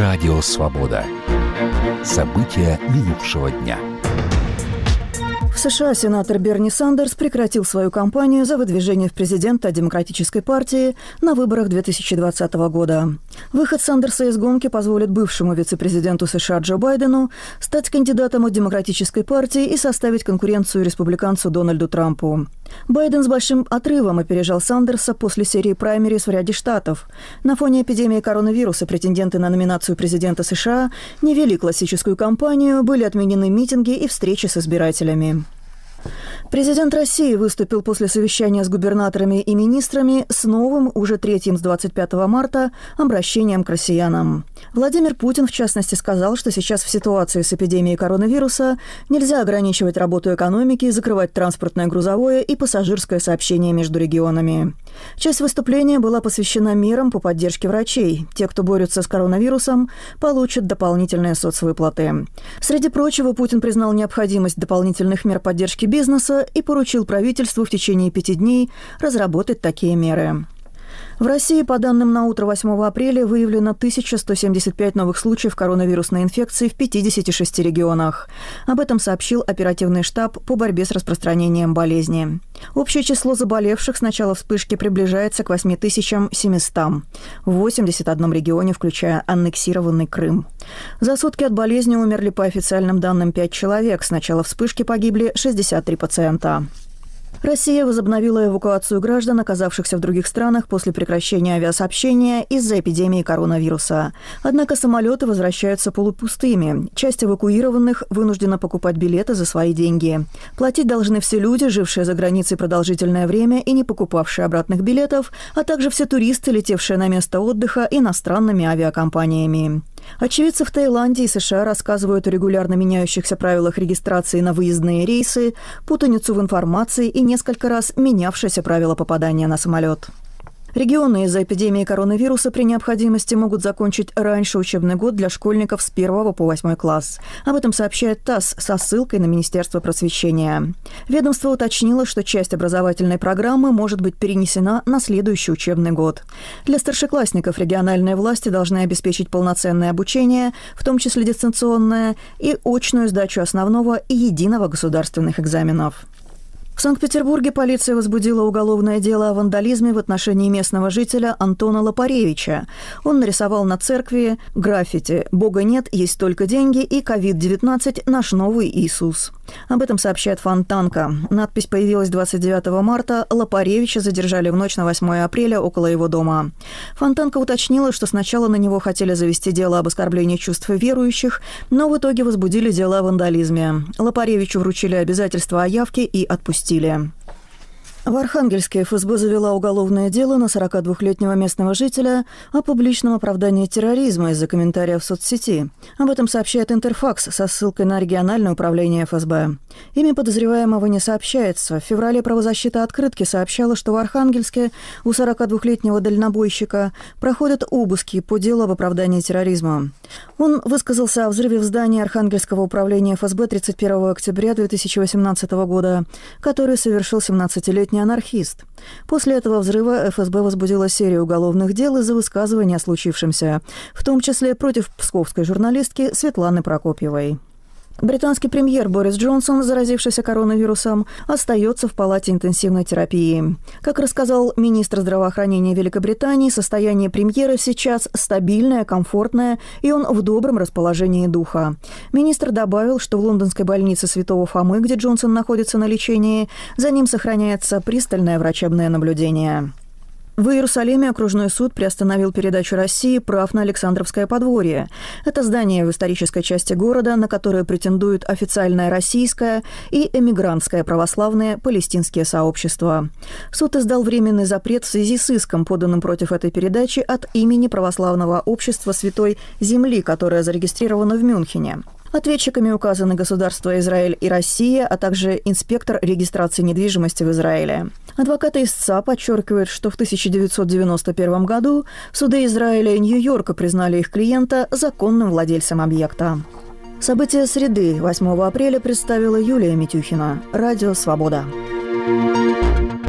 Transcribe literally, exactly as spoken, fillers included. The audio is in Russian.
Радио «Свобода». События минувшего дня. В США сенатор Берни Сандерс прекратил свою кампанию за выдвижение в президенты от Демократической партии на выборах две тысячи двадцатого года. Выход Сандерса из гонки позволит бывшему вице-президенту США Джо Байдену стать кандидатом от Демократической партии и составить конкуренцию республиканцу Дональду Трампу. Байден с большим отрывом опережал Сандерса после серии праймериз в ряде штатов. На фоне эпидемии коронавируса претенденты на номинацию президента США не вели классическую кампанию, были отменены митинги и встречи с избирателями. Президент России выступил после совещания с губернаторами и министрами с новым, уже третьим с двадцать пятого марта, обращением к россиянам. Владимир Путин, в частности, сказал, что сейчас в ситуации с эпидемией коронавируса нельзя ограничивать работу экономики, закрывать транспортное, грузовое и пассажирское сообщение между регионами. Часть выступления была посвящена мерам по поддержке врачей. Те, кто борются с коронавирусом, получат дополнительные соцвыплаты. Среди прочего, Путин признал необходимость дополнительных мер поддержки бизнеса и поручил правительству в течение пяти дней разработать такие меры. В России, по данным на утро восьмого апреля, выявлено тысяча сто семьдесят пять новых случаев коронавирусной инфекции в пятидесяти шести регионах. Об этом сообщил оперативный штаб по борьбе с распространением болезни. Общее число заболевших с начала вспышки приближается к восьми тысячам семистам в восьмидесяти одном регионе, включая аннексированный Крым. За сутки от болезни умерли по официальным данным пять человек. С начала вспышки погибли шестьдесят три пациента. Россия возобновила эвакуацию граждан, оказавшихся в других странах после прекращения авиасообщения из-за эпидемии коронавируса. Однако самолеты возвращаются полупустыми. Часть эвакуированных вынуждена покупать билеты за свои деньги. Платить должны все люди, жившие за границей продолжительное время и не покупавшие обратных билетов, а также все туристы, летевшие на место отдыха иностранными авиакомпаниями. Очевидцы в Таиланде и США рассказывают о регулярно меняющихся правилах регистрации на выездные рейсы, путаницу в информации и несколько раз менявшиеся правила попадания на самолет. Регионы из-за эпидемии коронавируса при необходимости могут закончить раньше учебный год для школьников с первого по восьмой класс. Об этом сообщает ТАСС со ссылкой на Министерство просвещения. Ведомство уточнило, что часть образовательной программы может быть перенесена на следующий учебный год. Для старшеклассников региональные власти должны обеспечить полноценное обучение, в том числе дистанционное, и очную сдачу основного и единого государственных экзаменов. В Санкт-Петербурге полиция возбудила уголовное дело о вандализме в отношении местного жителя Антона Лопаревича. Он нарисовал на церкви граффити «Бога нет, есть только деньги» и ковид девятнадцать «Наш новый Иисус». Об этом сообщает Фонтанка. Надпись появилась двадцать девятого марта. Лопаревича задержали в ночь на восьмое апреля около его дома. Фонтанка уточнила, что сначала на него хотели завести дело об оскорблении чувств верующих, но в итоге возбудили дело о вандализме. Лопаревичу вручили обязательства о явке и отпустили. В Архангельске эф эс бэ завела уголовное дело на сорокадвухлетнего местного жителя о публичном оправдании терроризма из-за комментариев в соцсети. Об этом сообщает Интерфакс со ссылкой на региональное управление эф эс бэ. Имя подозреваемого не сообщается. В феврале правозащита «Открытки» сообщала, что в Архангельске у сорокадвухлетнего дальнобойщика проходят обыски по делу об оправдании терроризма. Он высказался о взрыве в здании Архангельского управления эф эс бэ тридцать первого октября две тысячи восемнадцатого года, который совершил семнадцатилетний анархист. После этого взрыва эф эс бэ возбудила серию уголовных дел из-за высказывания о случившемся, в том числе против псковской журналистки Светланы Прокопьевой. Британский премьер Борис Джонсон, заразившийся коронавирусом, остается в палате интенсивной терапии. Как рассказал министр здравоохранения Великобритании, состояние премьера сейчас стабильное, комфортное, и он в добром расположении духа. Министр добавил, что в лондонской больнице Святого Фомы, где Джонсон находится на лечении, за ним сохраняется пристальное врачебное наблюдение. В Иерусалиме окружной суд приостановил передачу России прав на Александровское подворье. Это здание в исторической части города, на которое претендуют официальное российское и эмигрантское православные палестинские сообщества. Суд издал временный запрет в связи с иском, поданным против этой передачи от имени православного общества Святой Земли, которое зарегистрировано в Мюнхене. Ответчиками указаны государства Израиль и Россия, а также инспектор регистрации недвижимости в Израиле. Адвокаты истца подчеркивают, что в тысяча девятьсот девяносто первом году суды Израиля и Нью-Йорка признали их клиента законным владельцем объекта. События среды восьмого апреля представила Юлия Митюхина. Радио «Свобода».